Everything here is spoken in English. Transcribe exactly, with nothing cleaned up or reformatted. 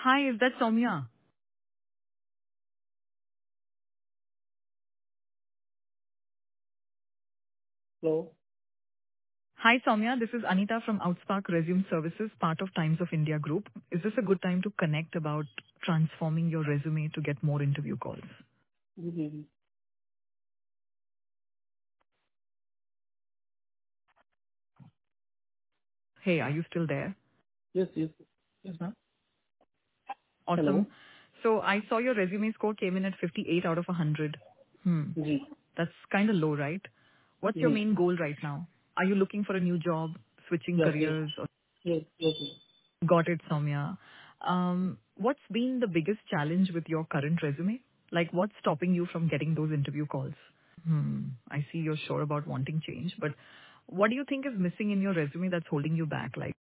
Hi, is that Soumya? Hello. Hi, Soumya. This is Anita from Outspark Resume Services, part of Times of India Group. Is this a good time to connect about transforming your resume to get more interview calls? Good evening. Hey, are you still there? Yes, yes. Yes, ma'am. Awesome. Hello. So I saw your resume score came in at fifty-eight out of one hundred. Hmm. जी That's kind of low, right? What's your जी main goal right now? Are you looking for a new job, switching yes yes careers, or yes yes got it, Soumya? Um, what's been the biggest challenge with your current resume? Like, what's stopping you from getting those interview calls? Hmm. I see you're sure about wanting change, but what do you think is missing in your resume that's holding you back? Like,